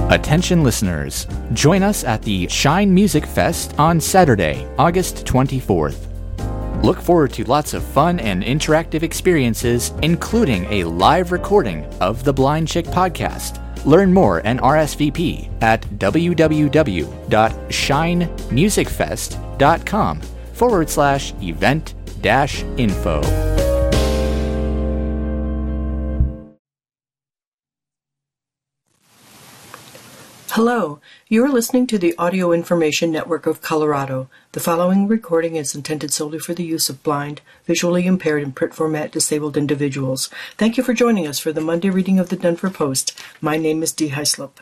Attention listeners, join us at the Shine Music Fest on Saturday, August 24th. Look forward to lots of fun and interactive experiences, including a live recording of the Blind Chick podcast. Learn more and RSVP at www.shinemusicfest.com/event-info. Hello, you're listening to the Audio Information Network of Colorado. The following recording is intended solely for the use of blind, visually impaired, and print format disabled individuals. Thank you for joining us for the Monday reading of the Denver Post. My name is Dee Hyslop.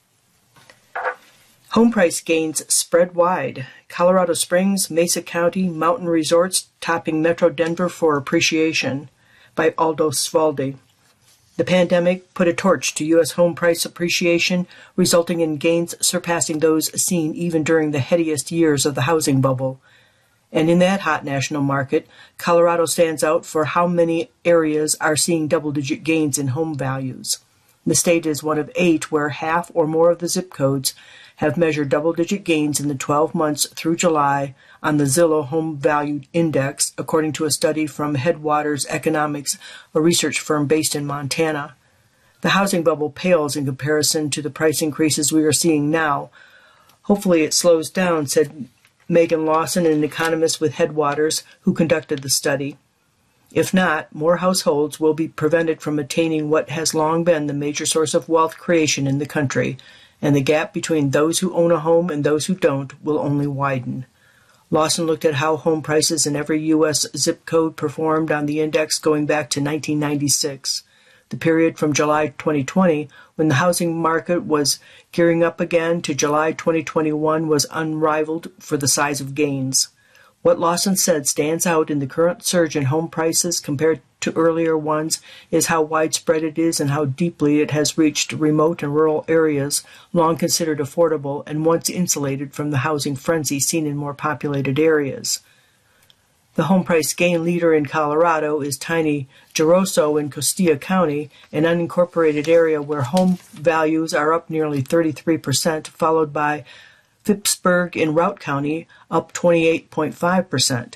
Home price gains spread wide. Colorado Springs, Mesa County, mountain resorts topping Metro Denver for appreciation, by Aldo Svaldi. The pandemic put a torch to U.S. home price appreciation, resulting in gains surpassing those seen even during the headiest years of the housing bubble. And in that hot national market, Colorado stands out for how many areas are seeing double-digit gains in home values. The state is one of 8 where half or more of the zip codes have measured double-digit gains in the 12 months through July on the Zillow Home Value Index, according to a study from Headwaters Economics, a research firm based in Montana. The housing bubble pales in comparison to the price increases we are seeing now. Hopefully it slows down, said Megan Lawson, an economist with Headwaters, who conducted the study. If not, more households will be prevented from attaining what has long been the major source of wealth creation in the country, and the gap between those who own a home and those who don't will only widen. Lawson looked at how home prices in every U.S. zip code performed on the index going back to 1996, the period from July 2020, when the housing market was gearing up again, to July 2021 was unrivaled for the size of gains. What Lawson said stands out in the current surge in home prices compared to earlier ones is how widespread it is and how deeply it has reached remote and rural areas long considered affordable and once insulated from the housing frenzy seen in more populated areas. The home price gain leader in Colorado is tiny Jaroso in Costilla County, an unincorporated area where home values are up nearly 33%, followed by Phippsburg in Routt County, up 28.5%.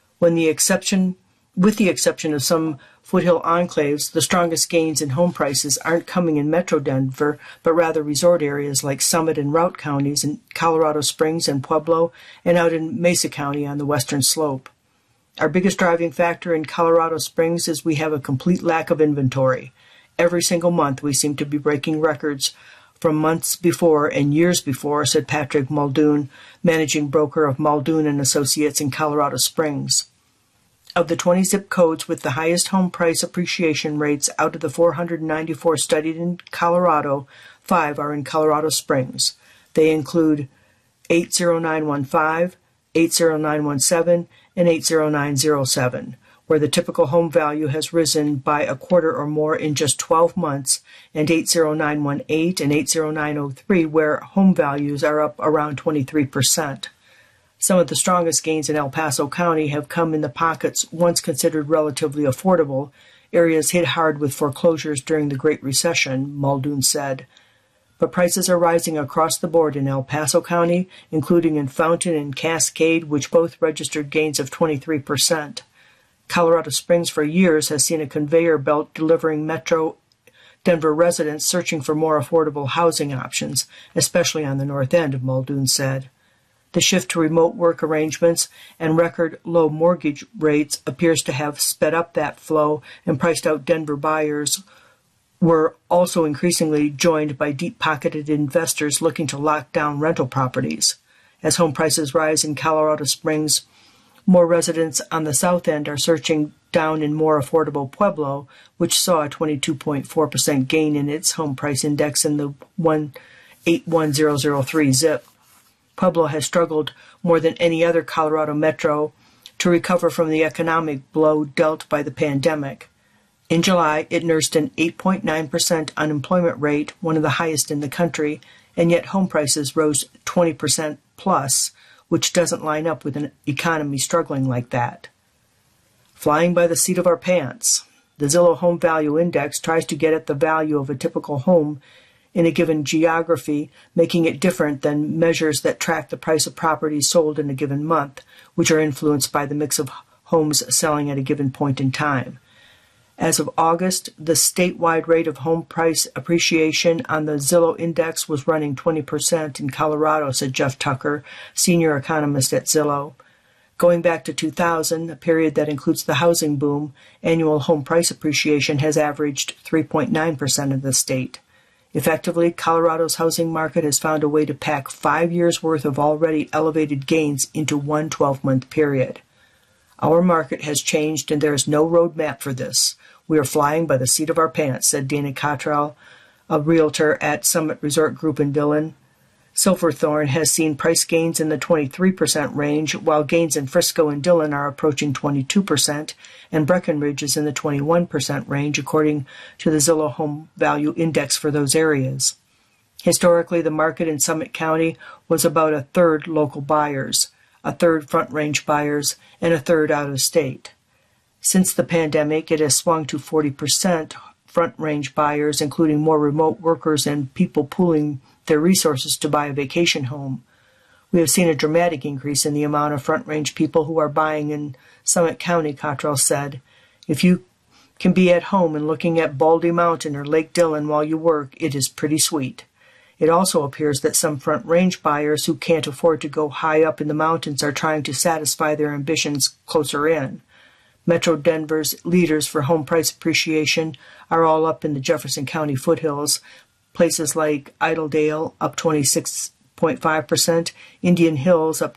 With the exception of some foothill enclaves, the strongest gains in home prices aren't coming in Metro Denver, but rather resort areas like Summit and Routt counties in Colorado Springs and Pueblo, and out in Mesa County on the western slope. Our biggest driving factor in Colorado Springs is we have a complete lack of inventory. Every single month we seem to be breaking records from months before and years before, said Patrick Muldoon, managing broker of Muldoon and Associates in Colorado Springs. Of the 20 zip codes with the highest home price appreciation rates out of the 494 studied in Colorado, 5 are in Colorado Springs. They include 80915, 80917, and 80907. Where the typical home value has risen by a quarter or more in just 12 months, and 80918 and 80903, where home values are up around 23%. Some of the strongest gains in El Paso County have come in the pockets once considered relatively affordable, areas hit hard with foreclosures during the Great Recession, Muldoon said. But prices are rising across the board in El Paso County, including in Fountain and Cascade, which both registered gains of 23%. Colorado Springs for years has seen a conveyor belt delivering Metro Denver residents searching for more affordable housing options, especially on the north end, Muldoon said. The shift to remote work arrangements and record low mortgage rates appears to have sped up that flow, and priced out Denver buyers were also increasingly joined by deep-pocketed investors looking to lock down rental properties. As home prices rise in Colorado Springs, more residents on the south end are searching down in more affordable Pueblo, which saw a 22.4% gain in its home price index in the 81003 zip. Pueblo has struggled more than any other Colorado metro to recover from the economic blow dealt by the pandemic. In July, it nursed an 8.9% unemployment rate, one of the highest in the country, and yet home prices rose 20% plus, which doesn't line up with an economy struggling like that. Flying by the seat of our pants. The Zillow Home Value Index tries to get at the value of a typical home in a given geography, making it different than measures that track the price of properties sold in a given month, which are influenced by the mix of homes selling at a given point in time. As of August, the statewide rate of home price appreciation on the Zillow Index was running 20% in Colorado, said Jeff Tucker, senior economist at Zillow. Going back to 2000, a period that includes the housing boom, annual home price appreciation has averaged 3.9% in the state. Effectively, Colorado's housing market has found a way to pack 5 years' worth of already elevated gains into one 12-month period. Our market has changed and there is no roadmap for this. We are flying by the seat of our pants, said Dana Cottrell, a realtor at Summit Resort Group in Dillon. Silverthorne has seen price gains in the 23% range, while gains in Frisco and Dillon are approaching 22%, and Breckenridge is in the 21% range, according to the Zillow Home Value Index for those areas. Historically, the market in Summit County was about a third local buyers, a third Front Range buyers, and a third out of state. Since the pandemic, it has swung to 40% Front Range buyers, including more remote workers and people pooling their resources to buy a vacation home. We have seen a dramatic increase in the amount of Front Range people who are buying in Summit County, Cottrell said. If you can be at home and looking at Baldy Mountain or Lake Dillon while you work, it is pretty sweet. It also appears that some Front Range buyers who can't afford to go high up in the mountains are trying to satisfy their ambitions closer in. Metro Denver's leaders for home price appreciation are all up in the Jefferson County foothills, places like Idledale up 26.5%, Indian Hills up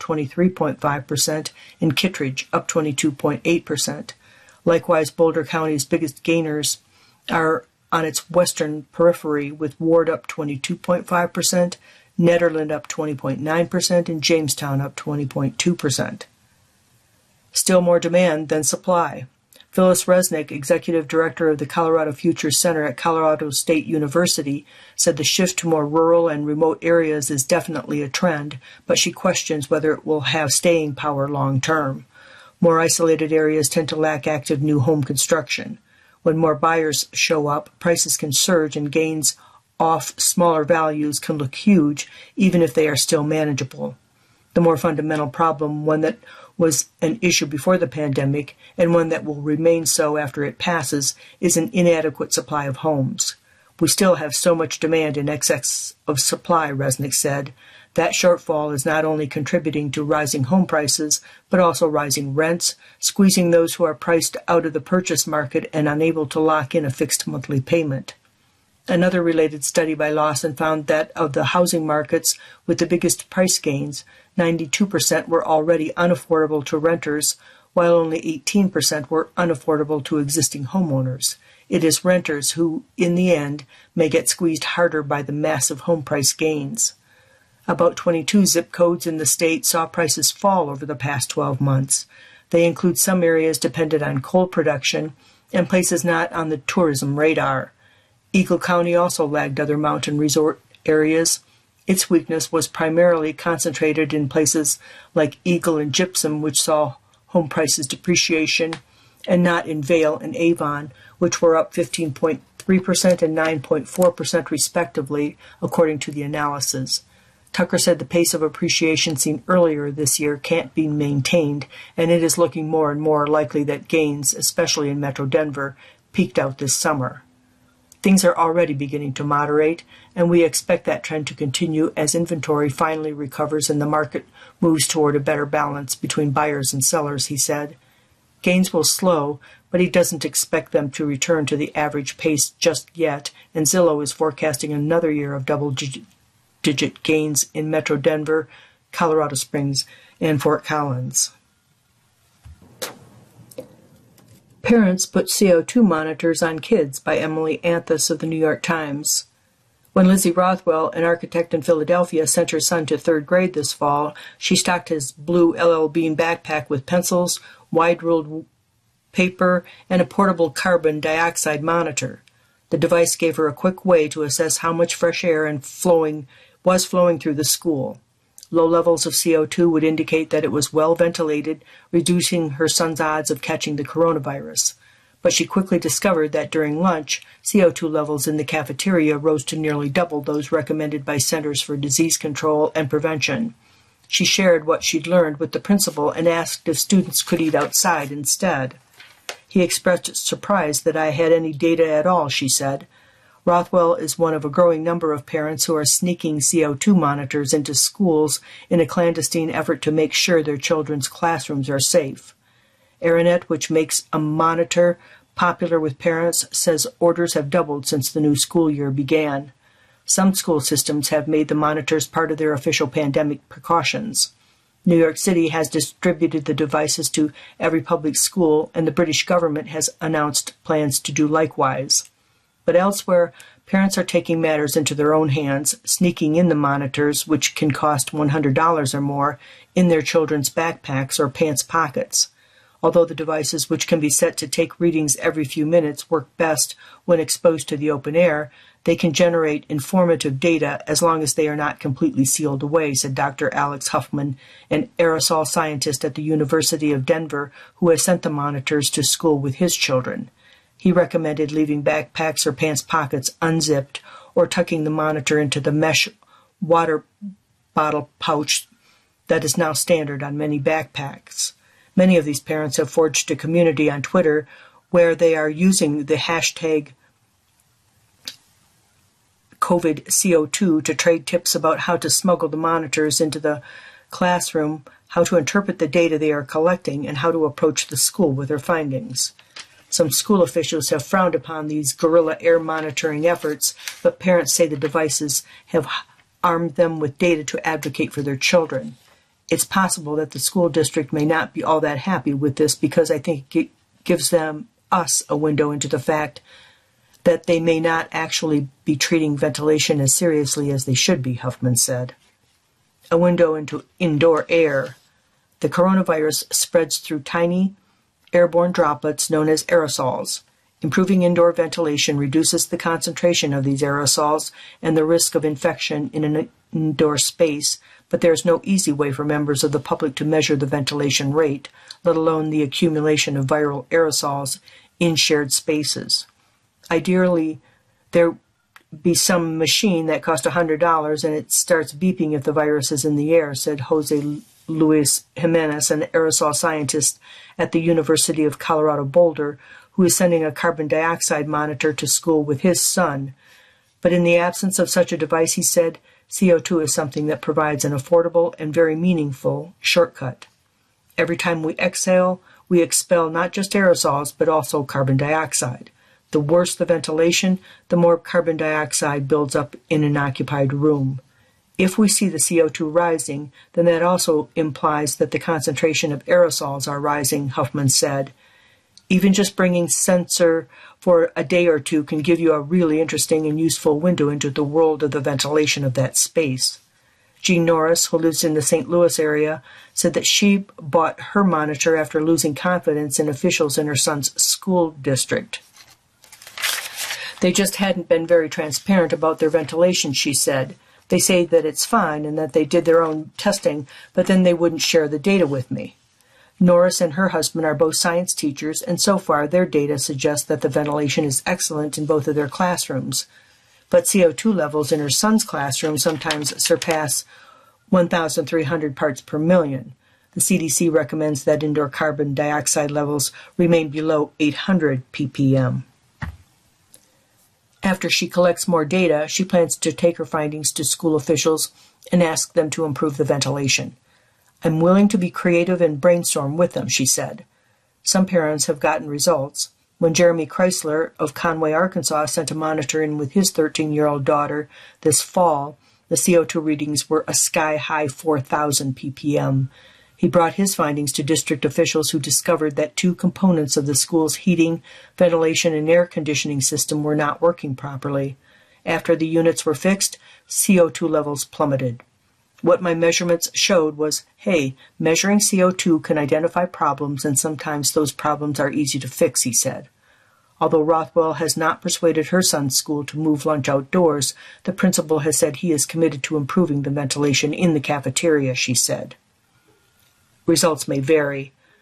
23.5%, and Kittredge up 22.8%. Likewise, Boulder County's biggest gainers are on its western periphery, with Ward up 22.5%, Nederland up 20.9%, and Jamestown up 20.2%. Still more demand than supply. Phyllis Resnick, executive director of the Colorado Futures Center at Colorado State University, said the shift to more rural and remote areas is definitely a trend, but she questions whether it will have staying power long term. More isolated areas tend to lack active new home construction. When more buyers show up, prices can surge and gains off smaller values can look huge, even if they are still manageable. The more fundamental problem, one that was an issue before the pandemic and one that will remain so after it passes, is an inadequate supply of homes. We still have so much demand in excess of supply, Resnick said. That shortfall is not only contributing to rising home prices, but also rising rents, squeezing those who are priced out of the purchase market and unable to lock in a fixed monthly payment. Another related study by Lawson found that of the housing markets with the biggest price gains, 92% were already unaffordable to renters, while only 18% were unaffordable to existing homeowners. It is renters who, in the end, may get squeezed harder by the massive home price gains. About 22 zip codes in the state saw prices fall over the past 12 months. They include some areas dependent on coal production and places not on the tourism radar. Eagle County also lagged other mountain resort areas. Its weakness was primarily concentrated in places like Eagle and Gypsum, which saw home prices depreciation, and not in Vail and Avon, which were up 15.3% and 9.4% respectively, according to the analysis. Tucker said the pace of appreciation seen earlier this year can't be maintained, and it is looking more and more likely that gains, especially in Metro Denver, peaked out this summer. Things are already beginning to moderate, and we expect that trend to continue as inventory finally recovers and the market moves toward a better balance between buyers and sellers, he said. Gains will slow, but he doesn't expect them to return to the average pace just yet, and Zillow is forecasting another year of double-digit gains in Metro Denver, Colorado Springs, and Fort Collins. Parents Put CO2 Monitors on Kids by Emily Anthus of the New York Times. When Lizzie Rothwell, an architect in Philadelphia, sent her son to third grade this fall, she stocked his blue LL Bean backpack with pencils, wide-ruled paper, and a portable carbon dioxide monitor. The device gave her a quick way to assess how much fresh air was flowing through the school. Low levels of CO2 would indicate that it was well ventilated, reducing her son's odds of catching the coronavirus. but she quickly discovered that during lunch, CO2 levels in the cafeteria rose to nearly double those recommended by Centers for Disease Control and Prevention. She shared what she'd learned with the principal and asked if students could eat outside instead. He expressed surprise that I had any data at all, she said. Rothwell is one of a growing number of parents who are sneaking CO2 monitors into schools in a clandestine effort to make sure their children's classrooms are safe. Aranet, which makes a monitor popular with parents, says orders have doubled since the new school year began. Some school systems have made the monitors part of their official pandemic precautions. New York City has distributed the devices to every public school, and the British government has announced plans to do likewise. But elsewhere, parents are taking matters into their own hands, sneaking in the monitors, which can cost $100 or more, in their children's backpacks or pants pockets. Although the devices, which can be set to take readings every few minutes, work best when exposed to the open air, they can generate informative data as long as they are not completely sealed away, said Dr. Alex Huffman, an aerosol scientist at the University of Denver who has sent the monitors to school with his children. He recommended leaving backpacks or pants pockets unzipped or tucking the monitor into the mesh water bottle pouch that is now standard on many backpacks. Many of these parents have forged a community on Twitter where they are using the hashtag COVIDCO2 to trade tips about how to smuggle the monitors into the classroom, how to interpret the data they are collecting, and how to approach the school with their findings. Some school officials have frowned upon these guerrilla air monitoring efforts, but parents say the devices have armed them with data to advocate for their children. It's possible that the school district may not be all that happy with this because I think it gives us a window into the fact that they may not actually be treating ventilation as seriously as they should be, Huffman said. A window into indoor air. The coronavirus spreads through tiny airborne droplets known as aerosols. Improving indoor ventilation reduces the concentration of these aerosols and the risk of infection in an indoor space, but there is no easy way for members of the public to measure the ventilation rate, let alone the accumulation of viral aerosols in shared spaces. Ideally, there be some machine that costs $100 and it starts beeping if the virus is in the air, said Jose Luis Jimenez, an aerosol scientist at the University of Colorado Boulder, who is sending a carbon dioxide monitor to school with his son. But in the absence of such a device, he said, CO2 is something that provides an affordable and very meaningful shortcut. Every time we exhale, we expel not just aerosols, but also carbon dioxide. The worse the ventilation, the more carbon dioxide builds up in an occupied room. If we see the CO2 rising, then that also implies that the concentration of aerosols are rising, Huffman said. Even just bringing sensor for a day or two can give you a really interesting and useful window into the world of the ventilation of that space. Jean Norris, who lives in the St. Louis area, said that she bought her monitor after losing confidence in officials in her son's school district. They just hadn't been very transparent about their ventilation, she said. They say that it's fine and that they did their own testing, but then they wouldn't share the data with me. Norris and her husband are both science teachers, and so far their data suggests that the ventilation is excellent in both of their classrooms. But CO2 levels in her son's classroom sometimes surpass 1,300 parts per million. The CDC recommends that indoor carbon dioxide levels remain below 800 ppm. After she collects more data, she plans to take her findings to school officials and ask them to improve the ventilation. I'm willing to be creative and brainstorm with them, she said. Some parents have gotten results. When Jeremy Chrysler of Conway, Arkansas, sent a monitor in with his 13-year-old daughter this fall, the CO2 readings were a sky-high 4,000 ppm. He brought his findings to district officials who discovered that two components of the school's heating, ventilation, and air conditioning system were not working properly. After the units were fixed, CO2 levels plummeted. What my measurements showed was, hey, measuring CO2 can identify problems, and sometimes those problems are easy to fix, he said. Although Rothwell has not persuaded her son's school to move lunch outdoors, the principal has said he is committed to improving the ventilation in the cafeteria, she said. Results may vary.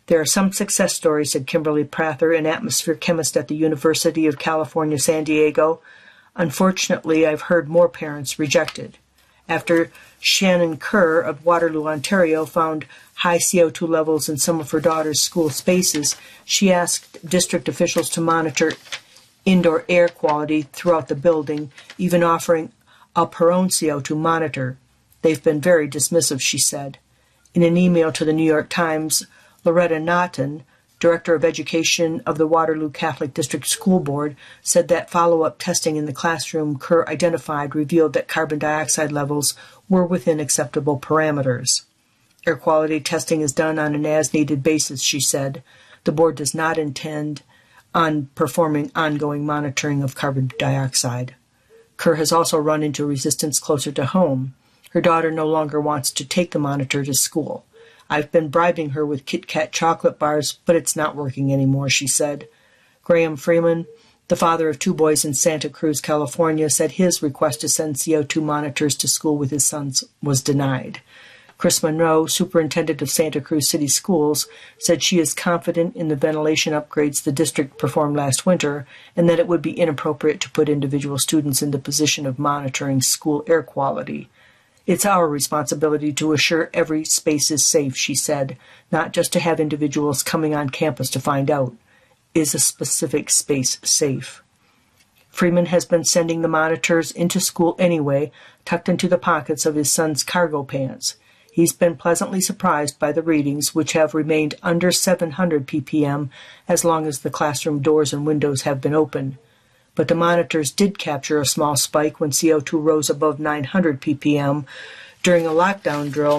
There are some success stories, said Kimberly Prather, an atmosphere chemist at the University of California, San Diego. Unfortunately, I've heard more parents rejected. After Shannon Kerr of Waterloo, Ontario, found high CO2 levels in some of her daughter's school spaces, she asked district officials to monitor indoor air quality throughout the building, even offering up her own CO2 monitor. They've been very dismissive, she said. In an email to the New York Times, Loretta Naughton, Director of Education of the Waterloo Catholic District School Board, said that follow-up testing in the classroom Kerr identified revealed that carbon dioxide levels were within acceptable parameters. Air quality testing is done on an as-needed basis, she said. The board does not intend on performing ongoing monitoring of carbon dioxide. Kerr has also run into resistance closer to home. Her daughter no longer wants to take the monitor to school. I've been bribing her with Kit Kat chocolate bars, but it's not working anymore, she said. Graham Freeman, the father of 2 boys in Santa Cruz, California, said his request to send CO2 monitors to school with his sons was denied. Chris Monroe, superintendent of Santa Cruz City Schools, said she is confident in the ventilation upgrades the district performed last winter and that it would be inappropriate to put individual students in the position of monitoring school air quality. It's our responsibility to assure every space is safe, she said, not just to have individuals coming on campus to find out. Is a specific space safe? Freeman has been sending the monitors into school anyway, tucked into the pockets of his son's cargo pants. He's been pleasantly surprised by the readings, which have remained under 700 ppm as long as the classroom doors and windows have been open. But the monitors did capture a small spike when CO2 rose above 900 ppm during a lockdown drill,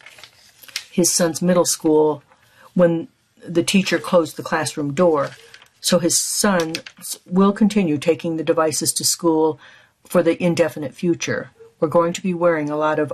his son's middle school, when the teacher closed the classroom door. So his son will continue taking the devices to school for the indefinite future. We're going to be wearing a lot of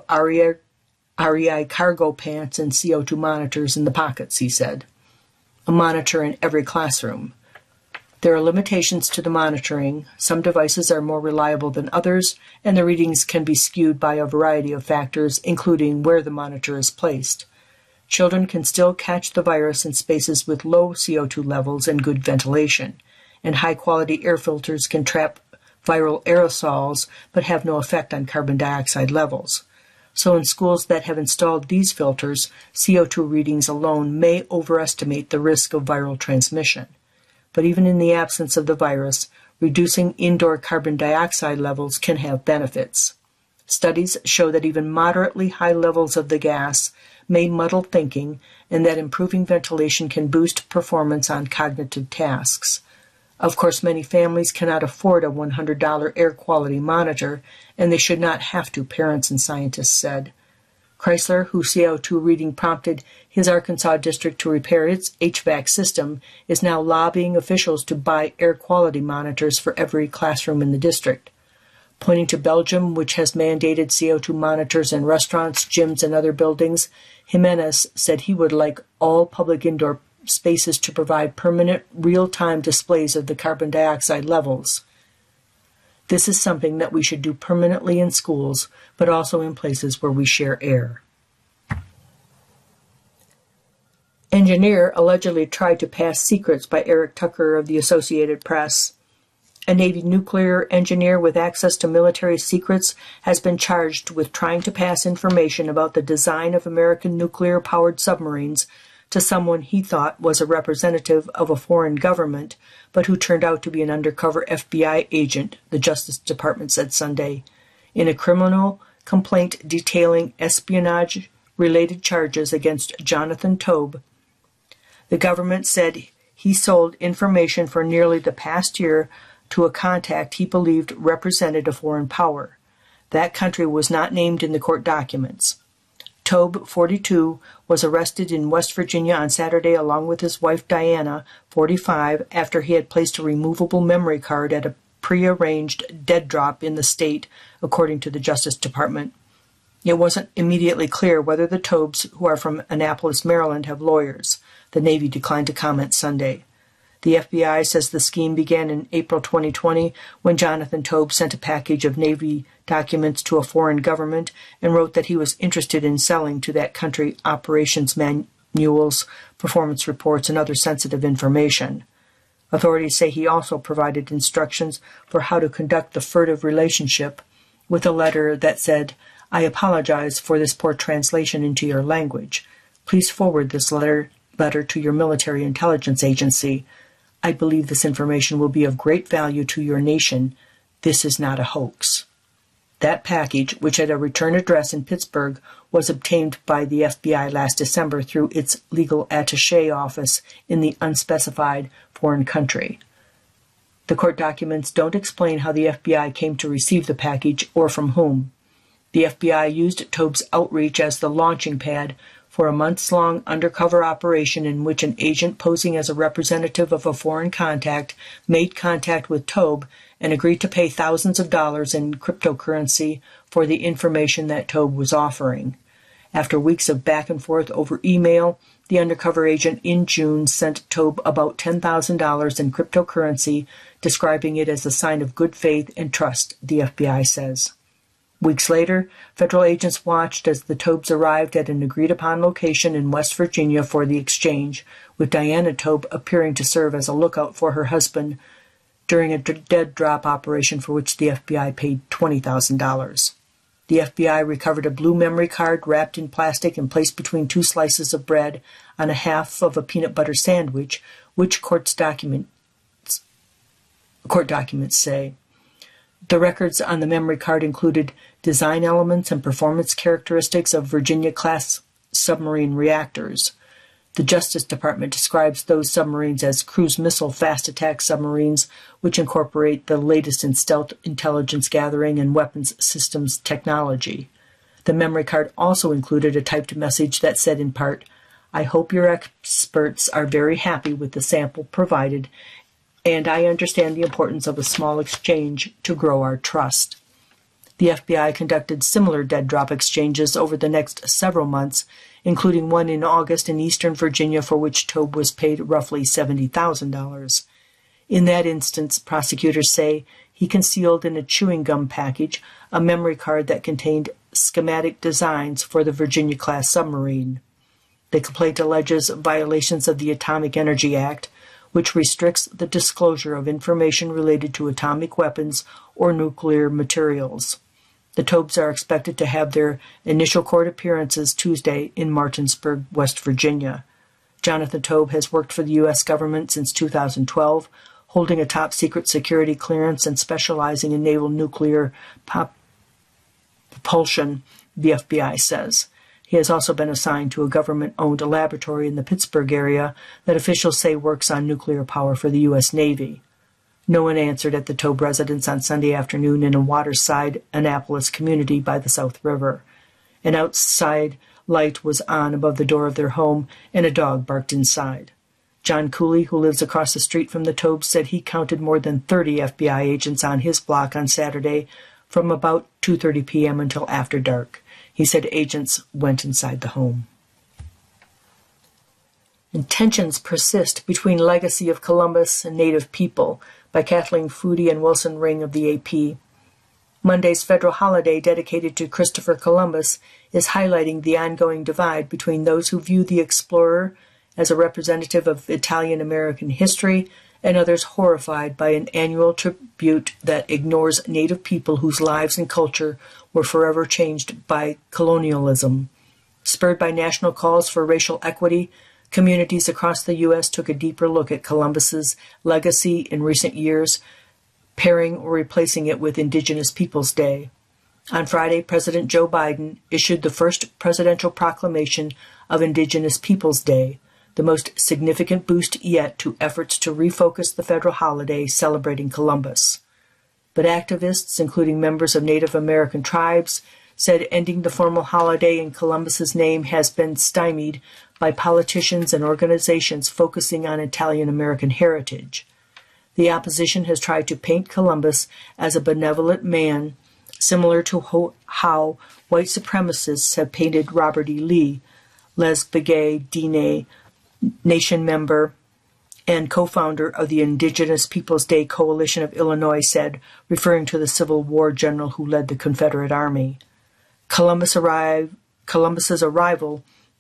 REI cargo pants and CO2 monitors in the pockets, he said. A monitor in every classroom. There are limitations to the monitoring. Some devices are more reliable than others, and the readings can be skewed by a variety of factors, including where the monitor is placed. Children can still catch the virus in spaces with low CO2 levels and good ventilation, and high-quality air filters can trap viral aerosols but have no effect on carbon dioxide levels. So in schools that have installed these filters, CO2 readings alone may overestimate the risk of viral transmission. But even in the absence of the virus, reducing indoor carbon dioxide levels can have benefits. Studies show that even moderately high levels of the gas may muddle thinking and that improving ventilation can boost performance on cognitive tasks. Of course, many families cannot afford a $100 air quality monitor, and they should not have to, parents and scientists said. Chrysler, whose CO2 reading prompted his Arkansas district to repair its HVAC system, is now lobbying officials to buy air quality monitors for every classroom in the district. Pointing to Belgium, which has mandated CO2 monitors in restaurants, gyms, and other buildings, Jimenez said he would like all public indoor spaces to provide permanent, real-time displays of the carbon dioxide levels. This is something that we should do permanently in schools, but also in places where we share air. Engineer allegedly tried to pass secrets by Eric Tucker of the Associated Press. A Navy nuclear engineer with access to military secrets has been charged with trying to pass information about the design of American nuclear-powered submarines to someone he thought was a representative of a foreign government, but who turned out to be an undercover FBI agent, the Justice Department said Sunday. In a criminal complaint detailing espionage-related charges against Jonathan Tobe, the government said he sold information for nearly the past year to a contact he believed represented a foreign power. That country was not named in the court documents. Tobe, 42, was arrested in West Virginia on Saturday along with his wife Diana, 45, after he had placed a removable memory card at a prearranged dead drop in the state, according to the Justice Department. It wasn't immediately clear whether the Tobes, who are from Annapolis, Maryland, have lawyers. The Navy declined to comment Sunday. The FBI says the scheme began in April 2020 when Jonathan Tobe sent a package of Navy documents to a foreign government and wrote that he was interested in selling to that country operations mules, performance reports, and other sensitive information. Authorities say he also provided instructions for how to conduct the furtive relationship with a letter that said, "I apologize for this poor translation into your language. Please forward this letter to your military intelligence agency. I believe this information will be of great value to your nation. This is not a hoax." That package, which had a return address in Pittsburgh, was obtained by the FBI last December through its legal attaché office in the unspecified foreign country. The court documents don't explain how the FBI came to receive the package or from whom. The FBI used Toeb's outreach as the launching pad for a months-long undercover operation in which an agent posing as a representative of a foreign contact made contact with Toeb and agreed to pay thousands of dollars in cryptocurrency for the information that Toeb was offering. After weeks of back and forth over email, the undercover agent in June sent Toeb about $10,000 in cryptocurrency, describing it as a sign of good faith and trust, the FBI says. Weeks later, federal agents watched as the Toebs arrived at an agreed-upon location in West Virginia for the exchange, with Diana Toeb appearing to serve as a lookout for her husband during a dead drop operation for which the FBI paid $20,000. The FBI recovered a blue memory card wrapped in plastic and placed between two slices of bread on a half of a peanut butter sandwich, which court documents say. The records on the memory card included design elements and performance characteristics of Virginia-class submarine reactors. The Justice Department describes those submarines as cruise missile fast attack submarines, which incorporate the latest in stealth intelligence gathering and weapons systems technology. The memory card also included a typed message that said in part, "I hope your experts are very happy with the sample provided, and I understand the importance of a small exchange to grow our trust." The FBI conducted similar dead drop exchanges over the next several months, including one in August in eastern Virginia for which Toeb was paid roughly $70,000. In that instance, prosecutors say he concealed in a chewing gum package a memory card that contained schematic designs for the Virginia-class submarine. The complaint alleges violations of the Atomic Energy Act, which restricts the disclosure of information related to atomic weapons or nuclear materials. The Toebs are expected to have their initial court appearances Tuesday in Martinsburg, West Virginia. Jonathan Toeb has worked for the U.S. government since 2012, holding a top-secret security clearance and specializing in naval nuclear propulsion, the FBI says. He has also been assigned to a government-owned laboratory in the Pittsburgh area that officials say works on nuclear power for the U.S. Navy. No one answered at the Toeb residence on Sunday afternoon in a waterside Annapolis community by the South River. An outside light was on above the door of their home, and a dog barked inside. John Cooley, who lives across the street from the Toebs, said he counted more than 30 FBI agents on his block on Saturday from about 2:30 p.m. until after dark. He said agents went inside the home. And tensions persist between Legacy of Columbus and Native People by Kathleen Foody and Wilson Ring of the AP. Monday's federal holiday dedicated to Christopher Columbus is highlighting the ongoing divide between those who view the explorer as a representative of Italian-American history and others horrified by an annual tribute that ignores Native people whose lives and culture were forever changed by colonialism. Spurred by national calls for racial equity, communities across the U.S. took a deeper look at Columbus's legacy in recent years, pairing or replacing it with Indigenous Peoples Day. On Friday, President Joe Biden issued the first presidential proclamation of Indigenous Peoples Day, the most significant boost yet to efforts to refocus the federal holiday celebrating Columbus. But activists, including members of Native American tribes, said ending the formal holiday in Columbus's name has been stymied by politicians and organizations focusing on Italian-American heritage. The opposition has tried to paint Columbus as a benevolent man, similar to how white supremacists have painted Robert E. Lee. Les Begay Dine, Nation member and co-founder of the Indigenous Peoples Day Coalition of Illinois, said, referring to the Civil War general who led the Confederate Army. Columbus's arrival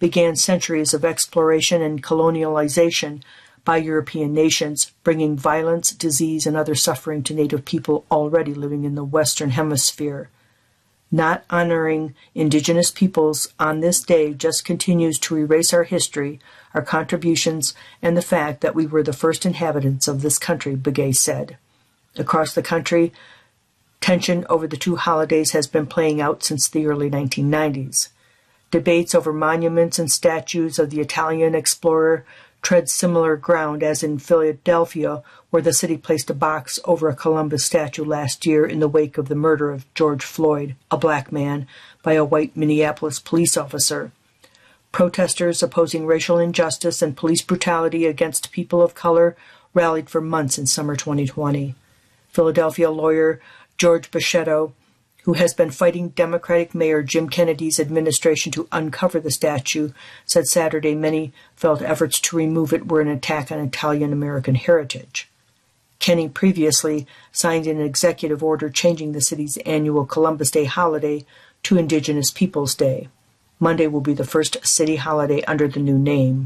began centuries of exploration and colonialization by European nations, bringing violence, disease, and other suffering to Native people already living in the Western Hemisphere. Not honoring Indigenous peoples on this day just continues to erase our history, our contributions, and the fact that we were the first inhabitants of this country, Begay said. Across the country, tension over the two holidays has been playing out since the early 1990s. Debates over monuments and statues of the Italian explorer tread similar ground as in Philadelphia, where the city placed a box over a Columbus statue last year in the wake of the murder of George Floyd, a black man, by a white Minneapolis police officer. Protesters opposing racial injustice and police brutality against people of color rallied for months in summer 2020. Philadelphia lawyer George Bachetto, who has been fighting Democratic Mayor Jim Kennedy's administration to uncover the statue, said Saturday many felt efforts to remove it were an attack on Italian-American heritage. Kenny previously signed an executive order changing the city's annual Columbus Day holiday to Indigenous Peoples Day. Monday will be the first city holiday under the new name.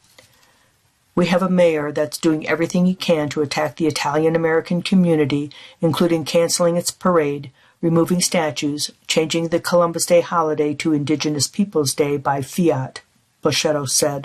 We have a mayor that's doing everything he can to attack the Italian-American community, including canceling its parade, removing statues, changing the Columbus Day holiday to Indigenous Peoples Day by fiat, Bachetto said.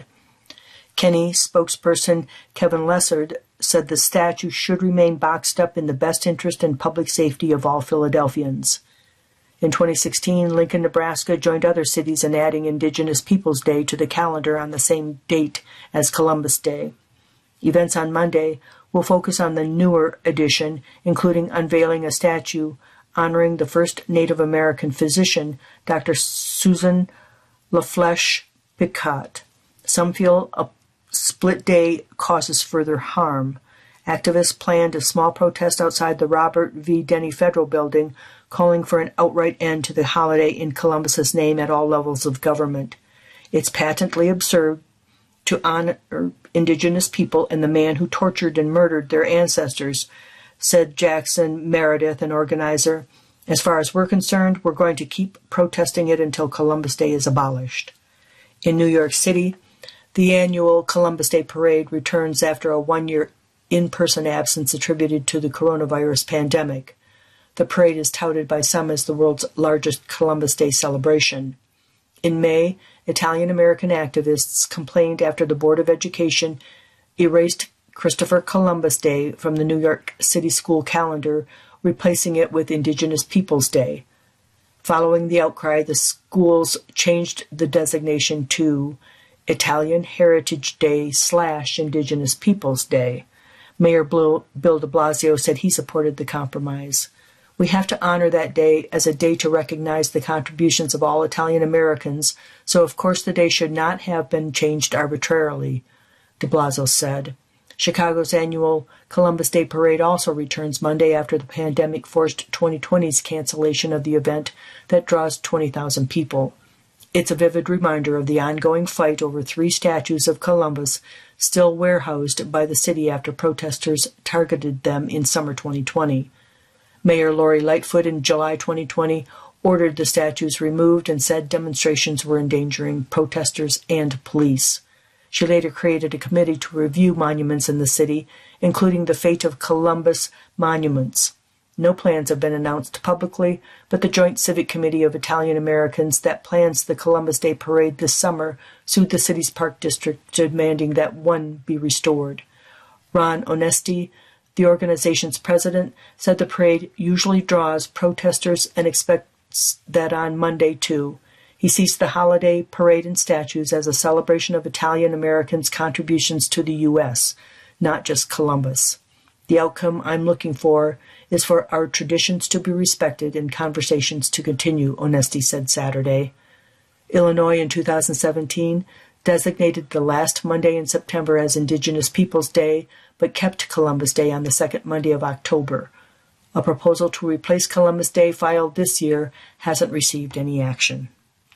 Kenny spokesperson Kevin Lessard said the statue should remain boxed up in the best interest and public safety of all Philadelphians. In 2016, Lincoln, Nebraska joined other cities in adding Indigenous Peoples Day to the calendar on the same date as Columbus Day. Events on Monday will focus on the newer edition, including unveiling a statue honoring the first Native American physician, Dr. Susan LaFlesche Picot. Some feel a split day causes further harm. Activists planned a small protest outside the Robert V. Denny Federal Building, calling for an outright end to the holiday in Columbus's name at all levels of government. It's patently absurd to honor Indigenous people and the man who tortured and murdered their ancestors, said Jackson Meredith, an organizer. As far as we're concerned, we're going to keep protesting it until Columbus Day is abolished. In New York City, the annual Columbus Day parade returns after a one-year in-person absence attributed to the coronavirus pandemic. The parade is touted by some as the world's largest Columbus Day celebration. In May, Italian-American activists complained after the Board of Education erased Christopher Columbus Day from the New York City school calendar, replacing it with Indigenous Peoples Day. Following the outcry, the schools changed the designation to Italian Heritage Day / Indigenous Peoples Day. Mayor Bill de Blasio said he supported the compromise. We have to honor that day as a day to recognize the contributions of all Italian Americans, so of course the day should not have been changed arbitrarily, de Blasio said. Chicago's annual Columbus Day Parade also returns Monday after the pandemic forced 2020's cancellation of the event that draws 20,000 people. It's a vivid reminder of the ongoing fight over 3 statues of Columbus still warehoused by the city after protesters targeted them in summer 2020. Mayor Lori Lightfoot in July 2020 ordered the statues removed and said demonstrations were endangering protesters and police. She later created a committee to review monuments in the city, including the fate of Columbus monuments. No plans have been announced publicly, but the Joint Civic Committee of Italian Americans that plans the Columbus Day Parade this summer sued the city's Park District, demanding that one be restored. Ron Onesti, the organization's president, said the parade usually draws protesters and expects that on Monday too. He sees the holiday, parade, and statues as a celebration of Italian Americans' contributions to the U.S., not just Columbus. The outcome I'm looking for is for our traditions to be respected and conversations to continue, Onesti said Saturday. Illinois in 2017 designated the last Monday in September as Indigenous Peoples Day, but kept Columbus Day on the second Monday of October. A proposal to replace Columbus Day filed this year hasn't received any action.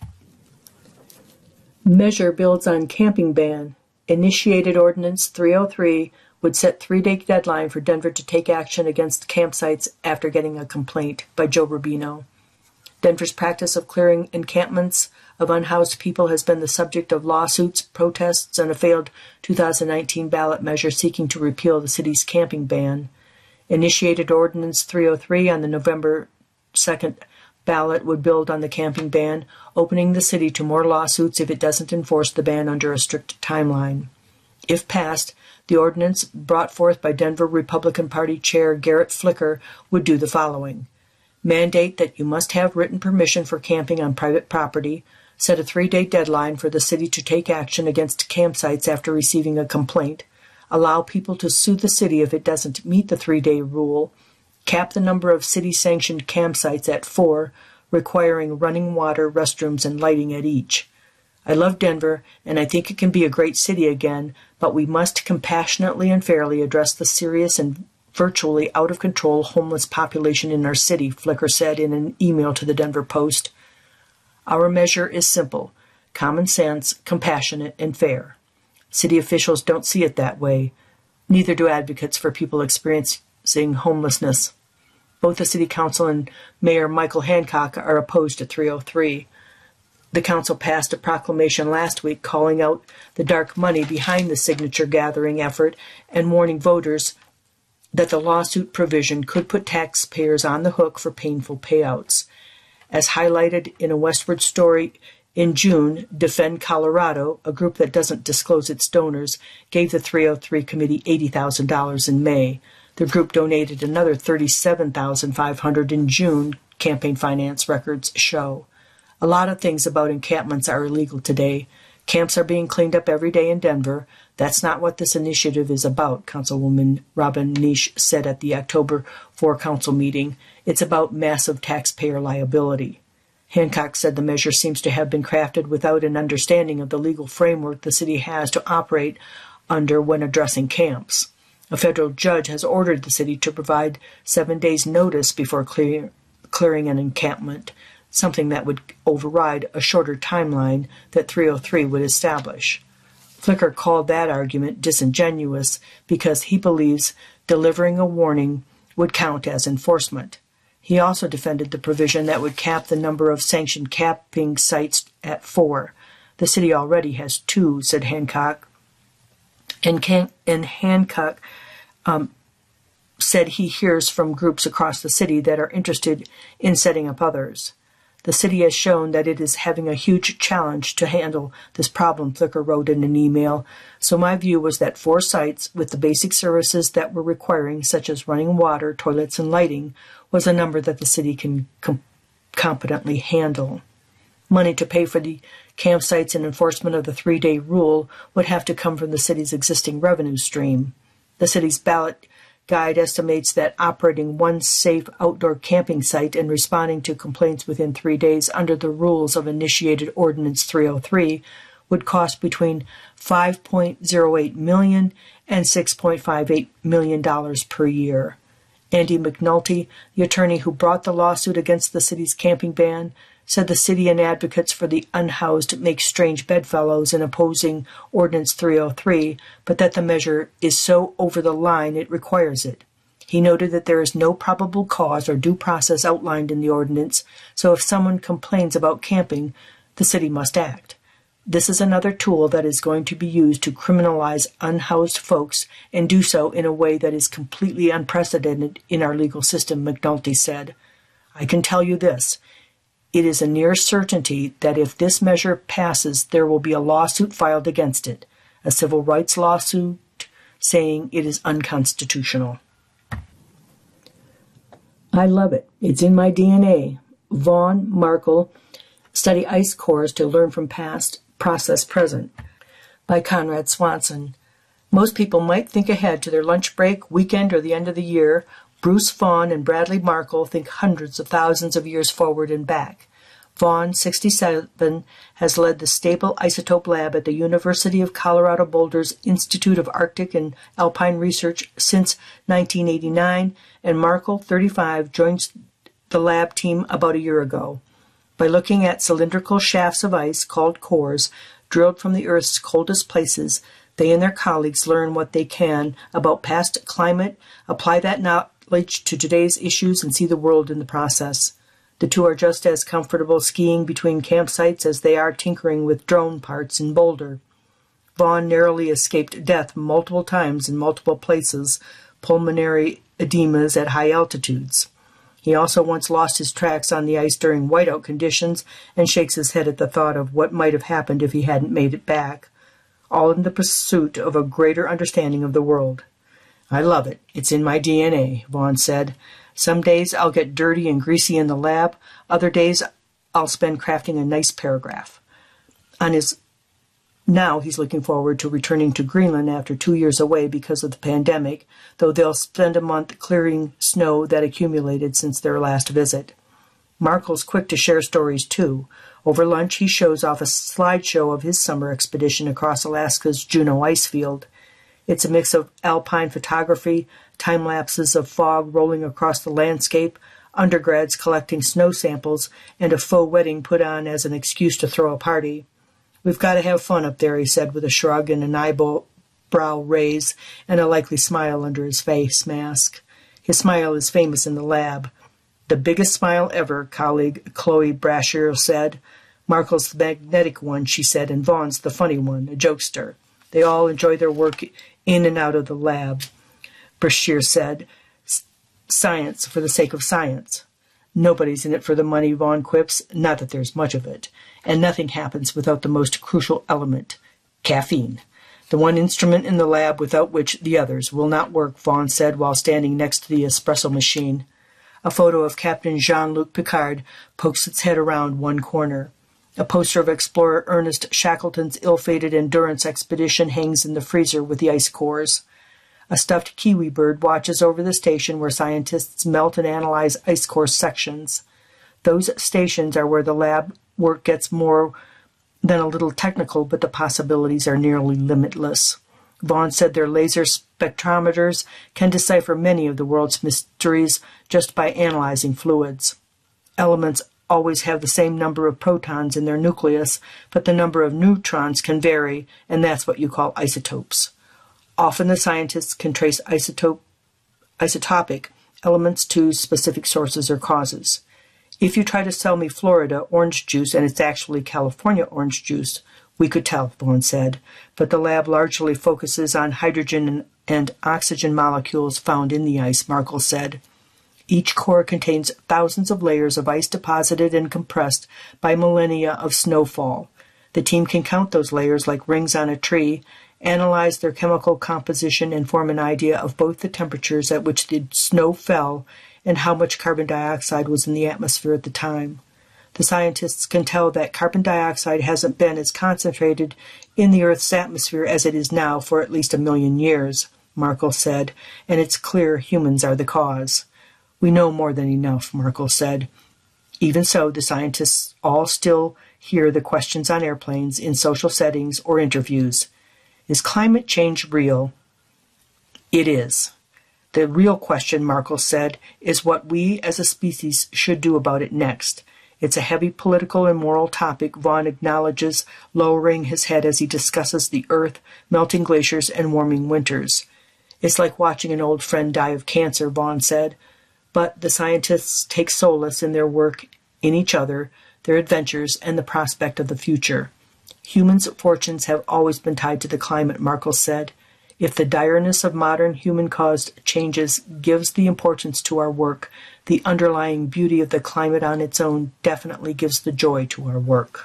Measure builds on camping ban. Initiated Ordinance 303 would set 3-day deadline for Denver to take action against campsites after getting a complaint, by Joe Rubino. Denver's practice of clearing encampments of unhoused people has been the subject of lawsuits, protests, and a failed 2019 ballot measure seeking to repeal the city's camping ban. Initiated Ordinance 303 on the November 2nd ballot would build on the camping ban, opening the city to more lawsuits if it doesn't enforce the ban under a strict timeline. If passed, the ordinance brought forth by Denver Republican Party Chair Garrett Flicker would do the following: mandate that you must have written permission for camping on private property, set a 3-day deadline for the city to take action against campsites after receiving a complaint, allow people to sue the city if it doesn't meet the 3-day rule, cap the number of city-sanctioned campsites at 4, requiring running water, restrooms, and lighting at each. I love Denver, and I think it can be a great city again, but we must compassionately and fairly address the serious and virtually out-of-control homeless population in our city, Flicker said in an email to the Denver Post. Our measure is simple, common sense, compassionate, and fair. City officials don't see it that way. Neither do advocates for people experiencing homelessness. Both the City Council and Mayor Michael Hancock are opposed to 303. The council passed a proclamation last week calling out the dark money behind the signature gathering effort and warning voters that the lawsuit provision could put taxpayers on the hook for painful payouts. As highlighted in a Westward story in June, Defend Colorado, a group that doesn't disclose its donors, gave the 303 committee $80,000 in May. The group donated another $37,500 in June, campaign finance records show. A lot of things about encampments are illegal today. Camps are being cleaned up every day in Denver. That's not what this initiative is about, Councilwoman Robin Nish said at the October 4 council meeting. It's about massive taxpayer liability. Hancock said the measure seems to have been crafted without an understanding of the legal framework the city has to operate under when addressing camps. A federal judge has ordered the city to provide 7 days' notice before clearing an encampment, something that would override a shorter timeline that 303 would establish. Flicker called that argument disingenuous because he believes delivering a warning would count as enforcement. He also defended the provision that would cap the number of sanctioned camping sites at 4. The city already has 2, said Hancock. And Hancock said he hears from groups across the city that are interested in setting up others. The city has shown that it is having a huge challenge to handle this problem, Flicker wrote in an email. So my view was that 4 sites with the basic services that we're requiring, such as running water, toilets, and lighting, was a number that the city can competently handle. Money to pay for the campsites and enforcement of the 3-day rule would have to come from the city's existing revenue stream. The city's ballot guide estimates that operating one safe outdoor camping site and responding to complaints within 3 days under the rules of initiated Ordinance 303 would cost between $5.08 million and $6.58 million per year. Andy McNulty, the attorney who brought the lawsuit against the city's camping ban, said the city and advocates for the unhoused make strange bedfellows in opposing Ordinance 303, but that the measure is so over the line it requires it. He noted that there is no probable cause or due process outlined in the ordinance, so if someone complains about camping, the city must act. This is another tool that is going to be used to criminalize unhoused folks and do so in a way that is completely unprecedented in our legal system, McNulty said. I can tell you this. It is a near certainty that if this measure passes, there will be a lawsuit filed against it, a civil rights lawsuit saying it is unconstitutional. I love it. It's in my DNA. Vaughn Markle, Study Ice Cores to Learn from Past, Process Present, by Conrad Swanson. Most people might think ahead to their lunch break, weekend, or the end of the year. Bruce Vaughn and Bradley Markle think hundreds of thousands of years forward and back. Vaughn, 67, has led the Stable Isotope Lab at the University of Colorado Boulder's Institute of Arctic and Alpine Research since 1989, and Markle, 35, joins the lab team about a year ago. By looking at cylindrical shafts of ice, called cores, drilled from the Earth's coldest places, they and their colleagues learn what they can about past climate, apply that knowledge to today's issues, and see the world in the process. The two are just as comfortable skiing between campsites as they are tinkering with drone parts in Boulder. Vaughn narrowly escaped death multiple times in multiple places, pulmonary edemas at high altitudes. He also once lost his tracks on the ice during whiteout conditions and shakes his head at the thought of what might have happened if he hadn't made it back, all in the pursuit of a greater understanding of the world. "I love it. It's in my DNA," Vaughn said. "Some days I'll get dirty and greasy in the lab. Other days I'll spend crafting a nice paragraph." Now he's looking forward to returning to Greenland after 2 years away because of the pandemic, though they'll spend a month clearing snow that accumulated since their last visit. Markel's quick to share stories, too. Over lunch, he shows off a slideshow of his summer expedition across Alaska's Juneau icefield. It's a mix of alpine photography, time-lapses of fog rolling across the landscape, undergrads collecting snow samples, and a faux wedding put on as an excuse to throw a party. "We've got to have fun up there," he said with a shrug and an eyebrow raise and a likely smile under his face mask. His smile is famous in the lab. "The biggest smile ever," colleague Chloe Brashear said. "Markel's the magnetic one," she said, "and Vaughn's the funny one, a jokester. They all enjoy their work in and out of the lab." Brashear said, "Science for the sake of science." "Nobody's in it for the money," Vaughn quips, "not that there's much of it. And nothing happens without the most crucial element, caffeine. The one instrument in the lab without which the others will not work," Vaughn said while standing next to the espresso machine. A photo of Captain Jean-Luc Picard pokes its head around one corner. A poster of explorer Ernest Shackleton's ill-fated Endurance expedition hangs in the freezer with the ice cores. A stuffed kiwi bird watches over the station where scientists melt and analyze ice core sections. Those stations are where the lab work gets more than a little technical, but the possibilities are nearly limitless. Vaughn said their laser spectrometers can decipher many of the world's mysteries just by analyzing fluids. Elements always have the same number of protons in their nucleus, but the number of neutrons can vary, and that's what you call isotopes. Often the scientists can trace isotopic elements to specific sources or causes. "If you try to sell me Florida orange juice and it's actually California orange juice, we could tell," Vaughn said. "But the lab largely focuses on hydrogen and oxygen molecules found in the ice," Markel said. "Each core contains thousands of layers of ice deposited and compressed by millennia of snowfall. The team can count those layers like rings on a tree, analyze their chemical composition, and form an idea of both the temperatures at which the snow fell and how much carbon dioxide was in the atmosphere at the time. The scientists can tell that carbon dioxide hasn't been as concentrated in the Earth's atmosphere as it is now for at least 1 million years," Markel said, "and it's clear humans are the cause." "We know more than enough," Markel said. Even so, the scientists all still hear the questions on airplanes, in social settings, or interviews. Is climate change real? It is. The real question, Markel said, is what we as a species should do about it next. It's a heavy political and moral topic, Vaughn acknowledges, lowering his head as he discusses the Earth, melting glaciers, and warming winters. "It's like watching an old friend die of cancer," Vaughn said. But the scientists take solace in their work, in each other, their adventures, and the prospect of the future. "Humans' fortunes have always been tied to the climate," Markel said. "If the direness of modern human-caused changes gives the importance to our work, the underlying beauty of the climate on its own definitely gives the joy to our work."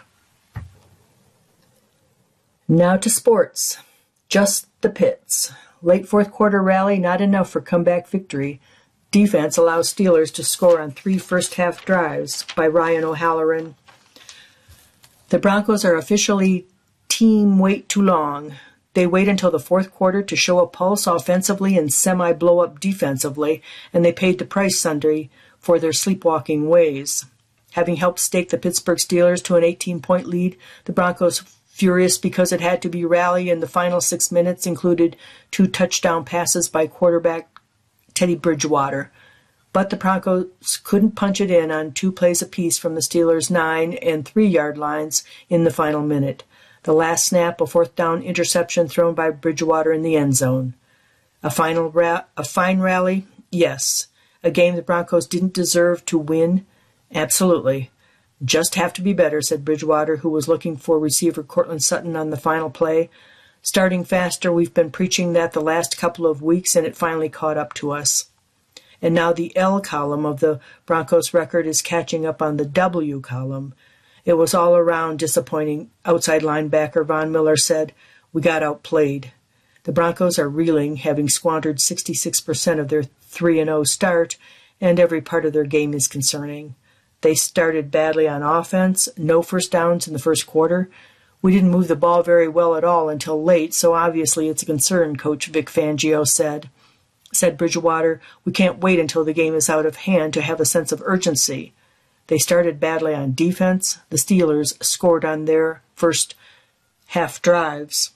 Now to sports. Just the pits. Late fourth quarter rally, not enough for comeback victory. Defense allows Steelers to score on 3 first-half drives by Ryan O'Halloran. The Broncos are officially team wait too long. They wait until the fourth quarter to show a pulse offensively and semi-blow-up defensively, and they paid the price Sunday for their sleepwalking ways. Having helped stake the Pittsburgh Steelers to an 18-point lead, the Broncos, furious because it had to be rally in the final 6 minutes, included 2 touchdown passes by quarterback Teddy Bridgewater. But the Broncos couldn't punch it in on 2 plays apiece from the Steelers' 9- and 3-yard lines in the final minute. The last snap, a fourth down interception thrown by Bridgewater in the end zone. A fine rally? Yes. A game the Broncos didn't deserve to win? Absolutely. Just have to be better, said Bridgewater, who was looking for receiver Cortland Sutton on the final play. Starting faster, we've been preaching that the last couple of weeks, and it finally caught up to us. And now the L column of the Broncos record is catching up on the W column. It was all around disappointing. Outside linebacker Von Miller said, "We got outplayed." The Broncos are reeling, having squandered 66% of their 3-0 start, and every part of their game is concerning. They started badly on offense, no first downs in the first quarter. We didn't move the ball very well at all until late, so obviously it's a concern, Coach Vic Fangio said. Said Bridgewater, "We can't wait until the game is out of hand to have a sense of urgency." They started badly on defense. The Steelers scored on their first half drives.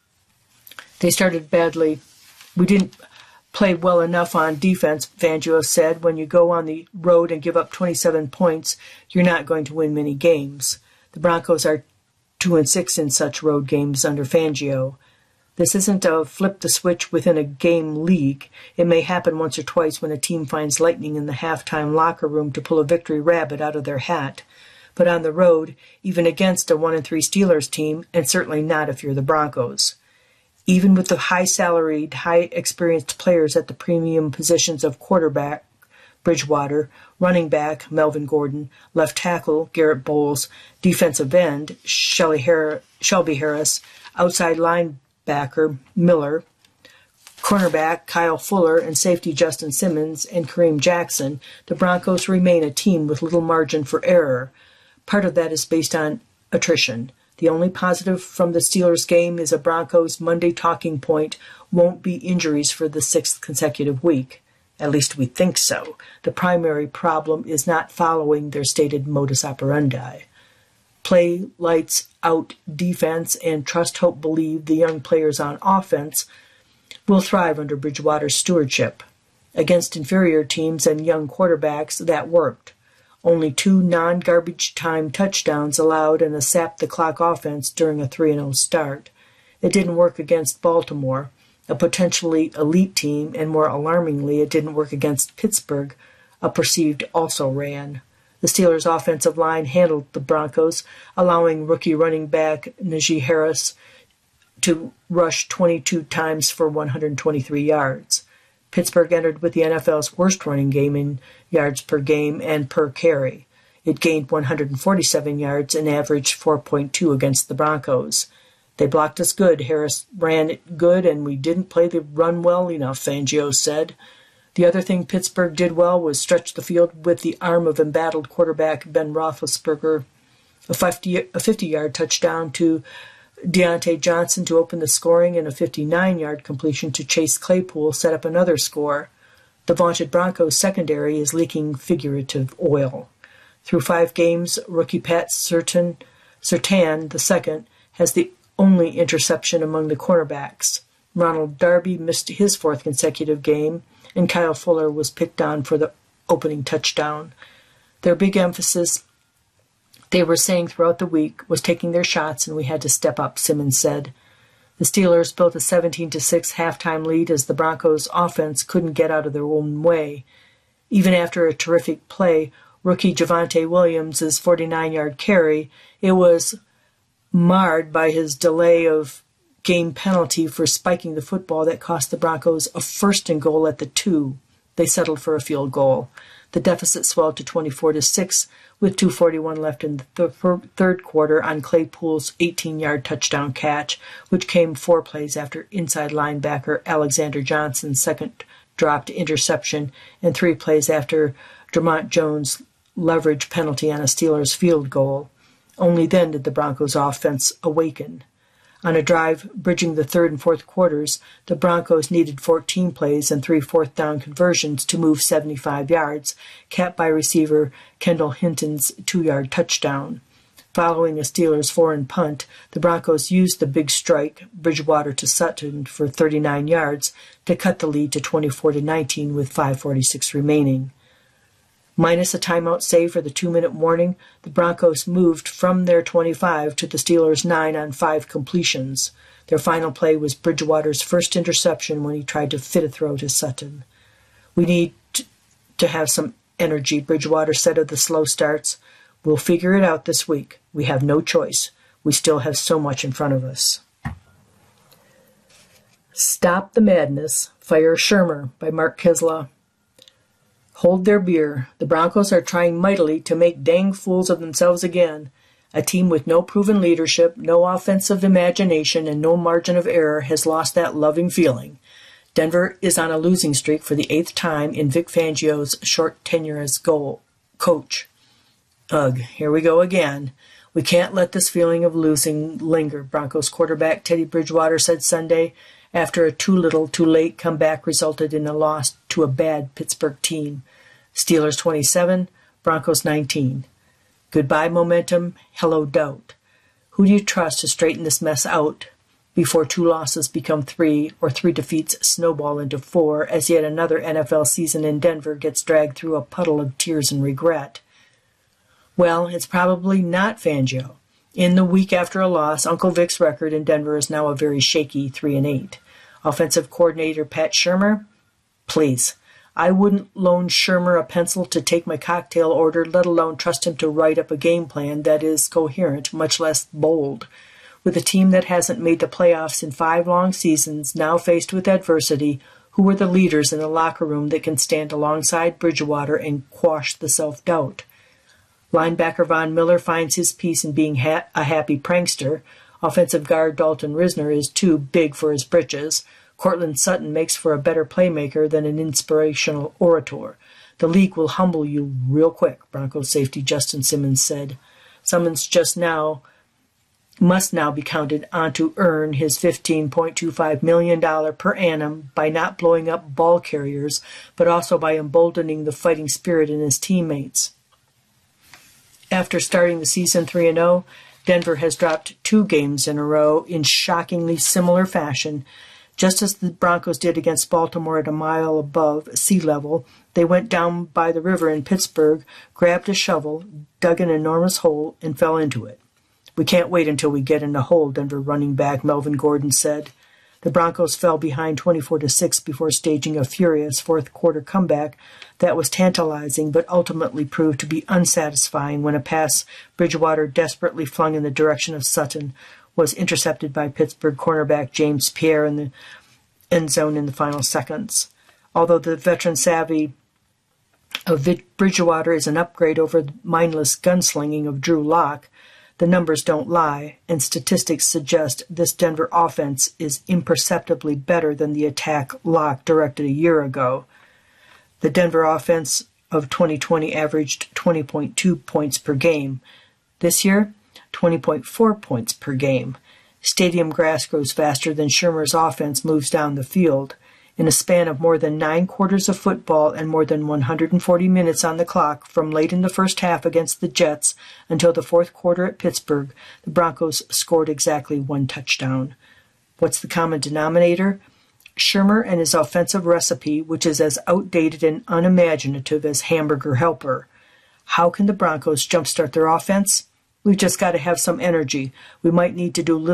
They started badly. We didn't play well enough on defense, Fangio said. When you go on the road and give up 27 points, you're not going to win many games. The Broncos are 2-6 in such road games under Fangio. This isn't a flip the switch within a game league. It may happen once or twice when a team finds lightning in the halftime locker room to pull a victory rabbit out of their hat. But on the road, even against a 1-3 Steelers team, and certainly not if you're the Broncos. Even with the high-salaried, high-experienced players at the premium positions of quarterback, Bridgewater, running back, Melvin Gordon, left tackle, Garrett Bowles, defensive end, Shelby Harris, outside linebacker, Miller, cornerback, Kyle Fuller, and safety Justin Simmons and Kareem Jackson, the Broncos remain a team with little margin for error. Part of that is based on attrition. The only positive from the Steelers game is a Broncos Monday talking point won't be injuries for the 6th consecutive week. At least we think so. The primary problem is not following their stated modus operandi. Play, lights out defense, and trust, hope, believe the young players on offense will thrive under Bridgewater's stewardship. Against inferior teams and young quarterbacks, that worked. Only 2 non-garbage time touchdowns allowed in a sap-the-clock offense during a 3-0 start. It didn't work against Baltimore, a potentially elite team, and more alarmingly, it didn't work against Pittsburgh, a perceived also-ran. The Steelers' offensive line handled the Broncos, allowing rookie running back Najee Harris to rush 22 times for 123 yards. Pittsburgh entered with the NFL's worst running game in yards per game and per carry. It gained 147 yards and averaged 4.2 against the Broncos. They blocked us good. Harris ran it good, and we didn't play the run well enough, Fangio said. The other thing Pittsburgh did well was stretch the field with the arm of embattled quarterback Ben Roethlisberger. A 50-yard touchdown to Deontay Johnson to open the scoring, and a 59-yard completion to Chase Claypool set up another score. The vaunted Broncos secondary is leaking figurative oil. Through 5 games, rookie Pat Surtain II has the only interception among the cornerbacks. Ronald Darby missed his 4th consecutive game, and Kyle Fuller was picked on for the opening touchdown. Their big emphasis, they were saying throughout the week, was taking their shots, and we had to step up, Simmons said. The Steelers built a 17-6 halftime lead as the Broncos' offense couldn't get out of their own way. Even after a terrific play, rookie Javonte Williams' 49-yard carry, it was marred by his delay of game penalty for spiking the football that cost the Broncos a 1st and goal at the 2. They settled for a field goal. The deficit swelled to 24-6 with 2:41 left in the third quarter on Claypool's 18-yard touchdown catch, which came 4 plays after inside linebacker Alexander Johnson's second dropped interception and 3 plays after Drummond Jones' leverage penalty on a Steelers field goal. Only then did the Broncos' offense awaken. On a drive bridging the 3rd and 4th quarters, the Broncos needed 14 plays and 3 fourth-down conversions to move 75 yards, capped by receiver Kendall Hinton's 2-yard touchdown. Following a Steelers foreign punt, the Broncos used the big strike, Bridgewater to Sutton, for 39 yards to cut the lead to 24-19 with 5:46 remaining. Minus a timeout save for the 2-minute warning, the Broncos moved from their 25 to the Steelers' 9 on 5 completions. Their final play was Bridgewater's first interception when he tried to fit a throw to Sutton. We need to have some energy, Bridgewater said of the slow starts. We'll figure it out this week. We have no choice. We still have so much in front of us. Stop the Madness, Fire Shermer by Mark Kislov. Hold their beer. The Broncos are trying mightily to make dang fools of themselves again. A team with no proven leadership, no offensive imagination, and no margin of error has lost that loving feeling. Denver is on a losing streak for the 8th time in Vic Fangio's short tenure as coach. Ugh, here we go again. We can't let this feeling of losing linger, Broncos quarterback Teddy Bridgewater said Sunday, after a too little, too late comeback resulted in a loss to a bad Pittsburgh team. Steelers 27, Broncos 19. Goodbye momentum, hello doubt. Who do you trust to straighten this mess out before 2 losses become 3 or 3 defeats snowball into 4 as yet another NFL season in Denver gets dragged through a puddle of tears and regret? Well, it's probably not Fangio. In the week after a loss, Uncle Vic's record in Denver is now a very shaky 3-8. Offensive coordinator Pat Shurmur? Please. I wouldn't loan Shurmur a pencil to take my cocktail order, let alone trust him to write up a game plan that is coherent, much less bold. With a team that hasn't made the playoffs in 5 long seasons, now faced with adversity, who are the leaders in the locker room that can stand alongside Bridgewater and quash the self-doubt? Linebacker Von Miller finds his peace in being a happy prankster. Offensive guard Dalton Risner is too big for his britches. Cortland Sutton makes for a better playmaker than an inspirational orator. The league will humble you real quick, Broncos safety Justin Simmons said. Simmons must now be counted on to earn his $15.25 million per annum by not blowing up ball carriers, but also by emboldening the fighting spirit in his teammates. After starting the season 3-0, Denver has dropped 2 games in a row in shockingly similar fashion. Just as the Broncos did against Baltimore at a mile above sea level, they went down by the river in Pittsburgh, grabbed a shovel, dug an enormous hole, and fell into it. We can't wait until we get in the hole, Denver running back Melvin Gordon said. The Broncos fell behind 24-6 before staging a furious fourth-quarter comeback that was tantalizing but ultimately proved to be unsatisfying when a pass Bridgewater desperately flung in the direction of Sutton was intercepted by Pittsburgh cornerback James Pierre in the end zone in the final seconds. Although the veteran savvy of Bridgewater is an upgrade over the mindless gunslinging of Drew Lock, the numbers don't lie, and statistics suggest this Denver offense is imperceptibly better than the attack Lock directed a year ago. The Denver offense of 2020 averaged 20.2 points per game. This year, 20.4 points per game. Stadium grass grows faster than Shurmur's offense moves down the field. In a span of more than 9 quarters of football and more than 140 minutes on the clock from late in the first half against the Jets until the fourth quarter at Pittsburgh, the Broncos scored exactly 1 touchdown. What's the common denominator? Shurmur and his offensive recipe, which is as outdated and unimaginative as Hamburger Helper. How can the Broncos jumpstart their offense? We've just got to have some energy. We might need to do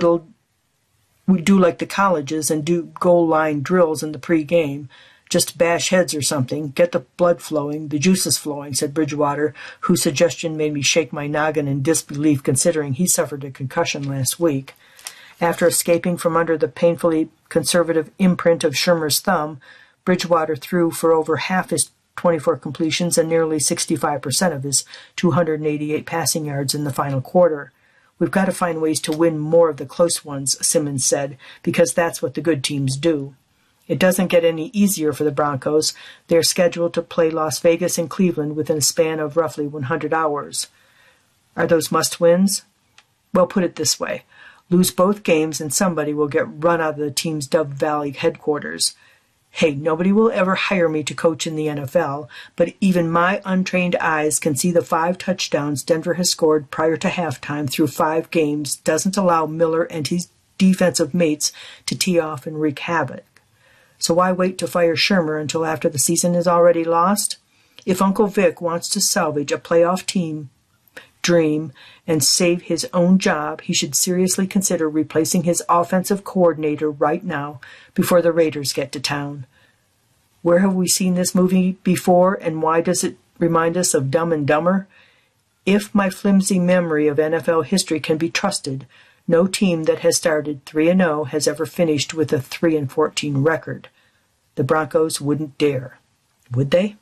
like the colleges and do goal line drills in the pregame. Just bash heads or something, get the blood flowing, the juices flowing, said Bridgewater, whose suggestion made me shake my noggin in disbelief considering he suffered a concussion last week. After escaping from under the painfully conservative imprint of Shurmur's thumb, Bridgewater threw for over half his 24 completions and nearly 65% of his 288 passing yards in the final quarter. We've got to find ways to win more of the close ones, Simmons said, because that's what the good teams do. It doesn't get any easier for the Broncos. They're scheduled to play Las Vegas and Cleveland within a span of roughly 100 hours. Are those must-wins? Well, put it this way. Lose both games and somebody will get run out of the team's Dove Valley headquarters. Hey, nobody will ever hire me to coach in the NFL, but even my untrained eyes can see the 5 touchdowns Denver has scored prior to halftime through 5 games doesn't allow Miller and his defensive mates to tee off and wreak havoc. So why wait to fire Shurmur until after the season is already lost? If Uncle Vic wants to salvage a playoff team dream and save his own job, he should seriously consider replacing his offensive coordinator right now before the Raiders get to town. Where have we seen this movie before, and why does it remind us of Dumb and Dumber? If my flimsy memory of NFL history can be trusted, no team that has started 3-0 has ever finished with a 3-14 record. The Broncos wouldn't dare, would they?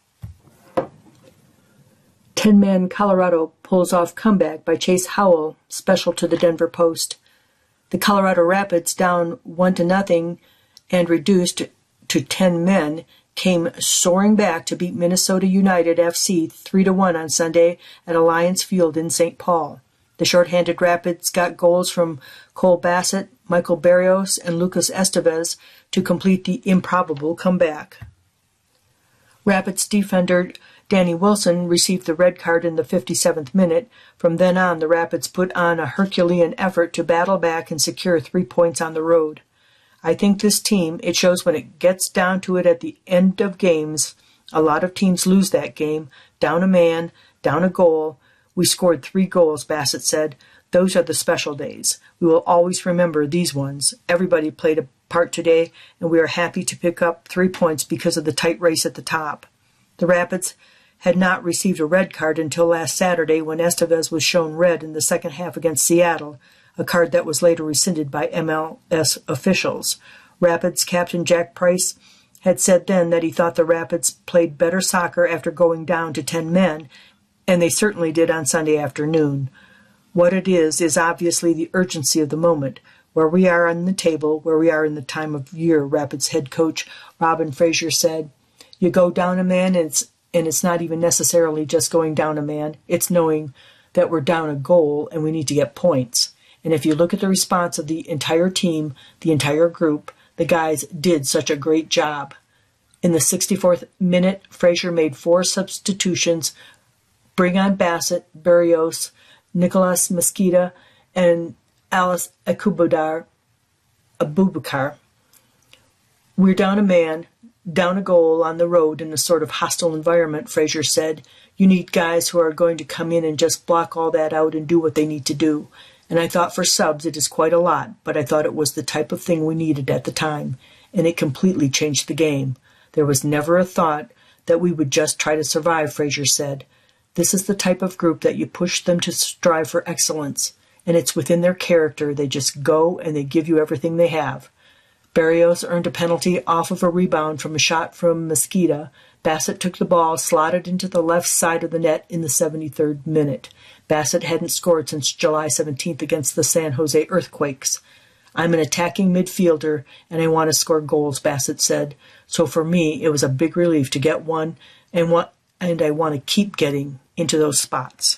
10-man Colorado pulls off comeback by Chase Howell, special to the Denver Post. The Colorado Rapids, down 1-0 and reduced to 10 men, came soaring back to beat Minnesota United FC 3-1 on Sunday at Alliance Field in St. Paul. The short-handed Rapids got goals from Cole Bassett, Michael Barrios, and Lucas Estevez to complete the improbable comeback. Rapids defender Danny Wilson received the red card in the 57th minute. From then on, the Rapids put on a Herculean effort to battle back and secure 3 points on the road. I think this team, it shows when it gets down to it at the end of games. A lot of teams lose that game, down a man, down a goal. We scored 3 goals, Bassett said. Those are the special days. We will always remember these ones. Everybody played a part today, and we are happy to pick up 3 points because of the tight race at the top. The Rapids had not received a red card until last Saturday when Estevez was shown red in the second half against Seattle, a card that was later rescinded by MLS officials. Rapids captain Jack Price had said then that he thought the Rapids played better soccer after going down to 10 men, and they certainly did on Sunday afternoon. What it is obviously the urgency of the moment, where we are on the table, where we are in the time of year, Rapids head coach Robin Fraser said. You go down a man, and it's not even necessarily just going down a man. It's knowing that we're down a goal and we need to get points. And if you look at the response of the entire team, the entire group, the guys did such a great job. In the 64th minute, Fraser made 4 substitutions. Bring on Bassett, Barrios, Nicolas Mesquita, and Alice Abubakar. We're down a man, down a goal on the road in a sort of hostile environment, Fraser said. You need guys who are going to come in and just block all that out and do what they need to do. And I thought for subs it is quite a lot, but I thought it was the type of thing we needed at the time, and it completely changed the game. There was never a thought that we would just try to survive, Fraser said. This is the type of group that you push them to strive for excellence, and it's within their character. They just go and they give you everything they have. Barrios earned a penalty off of a rebound from a shot from Mesquita. Bassett took the ball, slotted into the left side of the net in the 73rd minute. Bassett hadn't scored since July 17th against the San Jose Earthquakes. I'm an attacking midfielder, and I want to score goals, Bassett said. So for me, it was a big relief to get one, and I want to keep getting into those spots.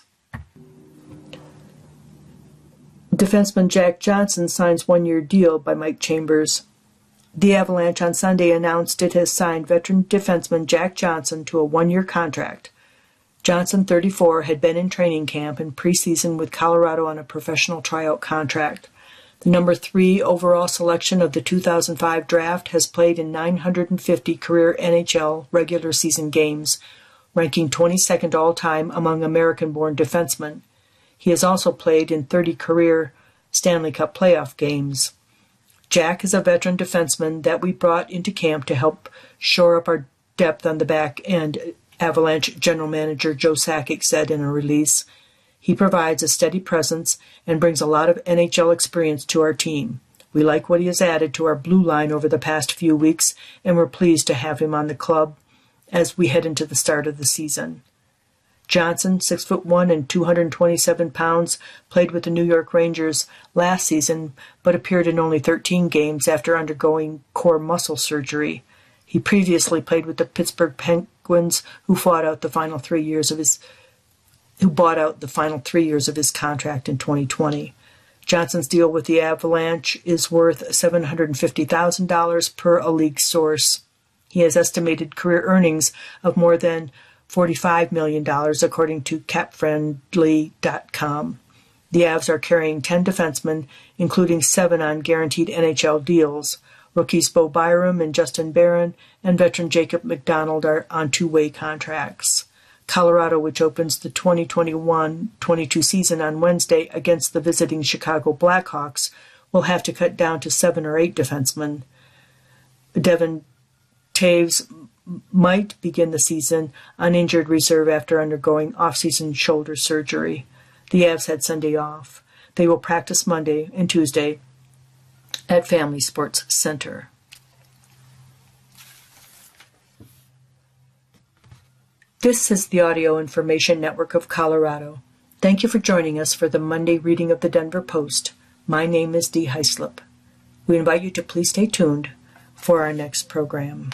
Defenseman Jack Johnson signs 1-year deal by Mike Chambers. The Avalanche on Sunday announced it has signed veteran defenseman Jack Johnson to a 1-year contract. Johnson, 34, had been in training camp and preseason with Colorado on a professional tryout contract. The number 3 overall selection of the 2005 draft has played in 950 career NHL regular season games, ranking 22nd all-time among American-born defensemen. He has also played in 30 career Stanley Cup playoff games. Jack is a veteran defenseman that we brought into camp to help shore up our depth on the back end, Avalanche general manager Joe Sakic said in a release. He provides a steady presence and brings a lot of NHL experience to our team. We like what he has added to our blue line over the past few weeks, and we're pleased to have him on the club as we head into the start of the season. Johnson, 6'1" and 227 pounds, played with the New York Rangers last season, but appeared in only 13 games after undergoing core muscle surgery. He previously played with the Pittsburgh Penguins, who bought out the final 3 years of his contract in 2020. Johnson's deal with the Avalanche is worth $750,000 per a league source. He has estimated career earnings of more than $45 million, according to CapFriendly.com. The Avs are carrying 10 defensemen, including 7 on guaranteed NHL deals. Rookies Bo Byram and Justin Barron and veteran Jacob McDonald are on 2-way contracts. Colorado, which opens the 2021-22 season on Wednesday against the visiting Chicago Blackhawks, will have to cut down to 7 or 8 defensemen. Devin Taves, might begin the season on injured reserve after undergoing off-season shoulder surgery. The Avs had Sunday off. They will practice Monday and Tuesday at Family Sports Center. This is the Audio Information Network of Colorado. Thank you for joining us for the Monday reading of the Denver Post. My name is Dee Heislip. We invite you to please stay tuned for our next program.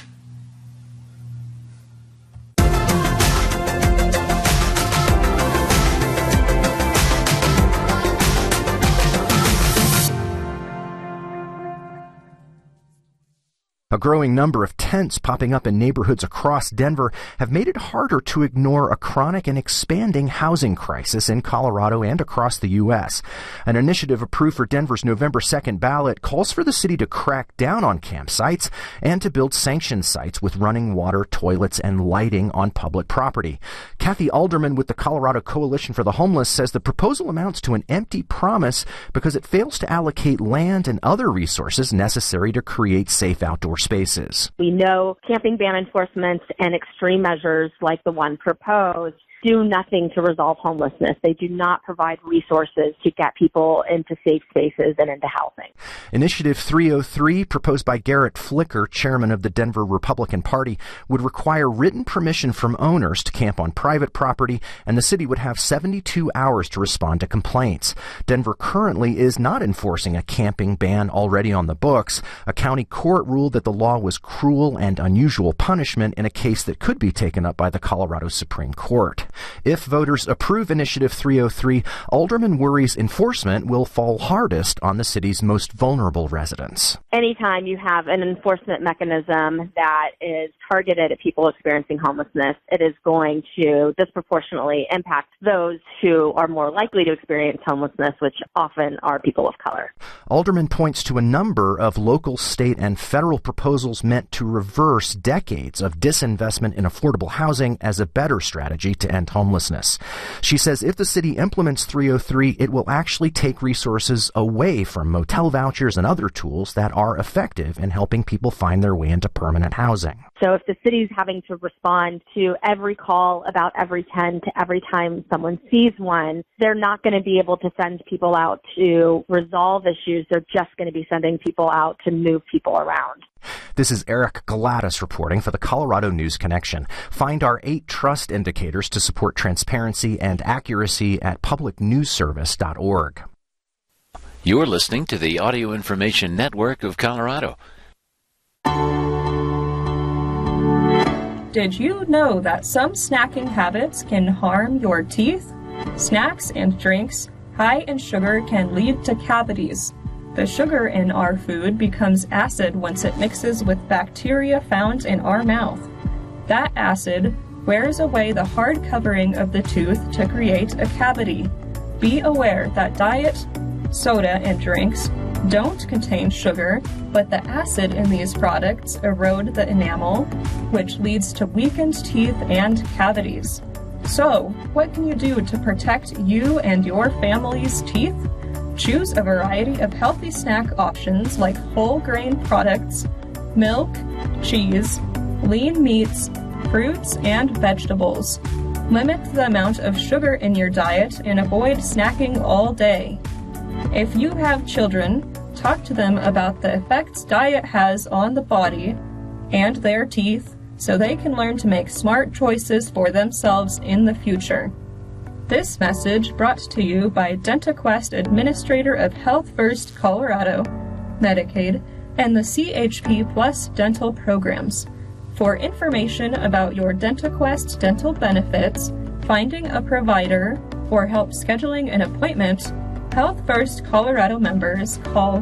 A growing number of tents popping up in neighborhoods across Denver have made it harder to ignore a chronic and expanding housing crisis in Colorado and across the U.S. An initiative approved for Denver's November 2nd ballot calls for the city to crack down on campsites and to build sanctioned sites with running water, toilets, and lighting on public property. Kathy Alderman with the Colorado Coalition for the Homeless says the proposal amounts to an empty promise because it fails to allocate land and other resources necessary to create safe outdoor spaces. We know camping ban enforcement and extreme measures like the one proposed do nothing to resolve homelessness. They do not provide resources to get people into safe spaces and into housing. Initiative 303, proposed by Garrett Flicker, chairman of the Denver Republican Party, would require written permission from owners to camp on private property, and the city would have 72 hours to respond to complaints. Denver currently is not enforcing a camping ban already on the books. A county court ruled that the law was cruel and unusual punishment in a case that could be taken up by the Colorado Supreme Court. If voters approve Initiative 303, Alderman worries enforcement will fall hardest on the city's most vulnerable residents. Anytime you have an enforcement mechanism that is targeted at people experiencing homelessness, it is going to disproportionately impact those who are more likely to experience homelessness, which often are people of color. Alderman points to a number of local, state, and federal proposals meant to reverse decades of disinvestment in affordable housing as a better strategy to end homelessness. She says if the city implements 303, it will actually take resources away from motel vouchers and other tools that are effective in helping people find their way into permanent housing. So if the city's having to respond to every call about every tent every time someone sees one, they're not going to be able to send people out to resolve issues. They're just going to be sending people out to move people around. This is Eric Galatis reporting for the Colorado News Connection. Find our 8 trust indicators to support transparency and accuracy at publicnewsservice.org. You're listening to the Audio Information Network of Colorado. Did you know that some snacking habits can harm your teeth? Snacks and drinks high in sugar can lead to cavities. The sugar in our food becomes acid once it mixes with bacteria found in our mouth. That acid wears away the hard covering of the tooth to create a cavity. Be aware that diet, soda, and drinks don't contain sugar, but the acid in these products erode the enamel, which leads to weakened teeth and cavities. So, what can you do to protect you and your family's teeth? Choose a variety of healthy snack options like whole grain products, milk, cheese, lean meats, fruits, and vegetables. Limit the amount of sugar in your diet and avoid snacking all day. If you have children, talk to them about the effects diet has on the body and their teeth so they can learn to make smart choices for themselves in the future. This message brought to you by DentaQuest Administrator of Health First Colorado, Medicaid, and the CHP Plus dental programs. For information about your DentaQuest dental benefits, finding a provider, or help scheduling an appointment, Health First Colorado members call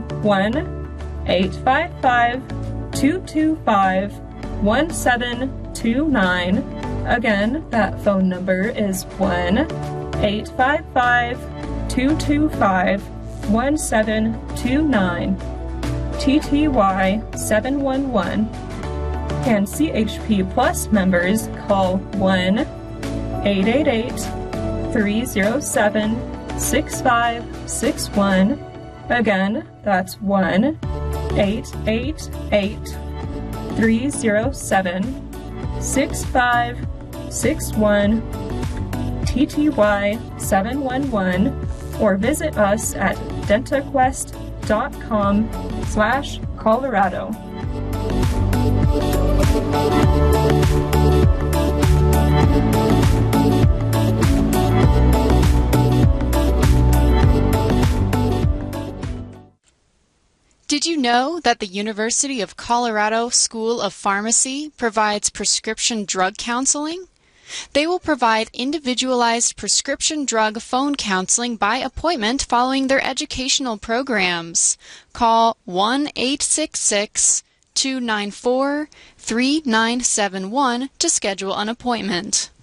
1-855-225-1729. Again, that phone number is 1-855-225-1729, TTY 711. And CHP Plus members call 1-888-307-6561. Again, that's 1-888-307-6561. 6561 TTY 711 or visit us at dentaquest.com/Colorado. Did you know that the University of Colorado School of Pharmacy provides prescription drug counseling? They will provide individualized prescription drug phone counseling by appointment following their educational programs. Call 1-866-294-3971 to schedule an appointment.